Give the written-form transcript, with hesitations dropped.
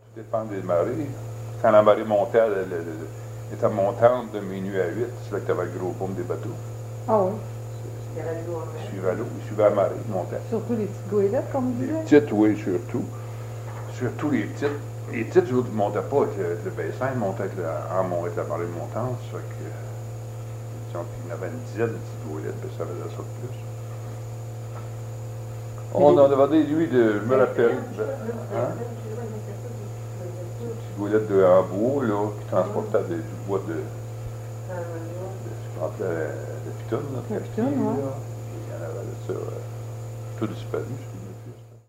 Dépend des marées. Quand la marée montait, était montante de minuit à 8, c'est là que tu avais le gros boom des bateaux. Ah oui. Il suivait l'eau, il suivait la marée, il montait. Surtout les petites goélettes, comme vous Les disiez. petites, oui, surtout. Surtout les petites. Les petites, eux autres, ils ne montaient pas avec le bassin, ils montaient avec la marée montante. Ça fait que, disons qu'il y en avait une dizaine de petites goélettes, puis ça faisait ça de plus. On en avait lui, je me rappelle. Hein? Petite goélette de Hambourg, là, qui transportait du bois ce qu'on appelait de pitoune. La pitoune, oui. Il y en avait de ça, tout disparu.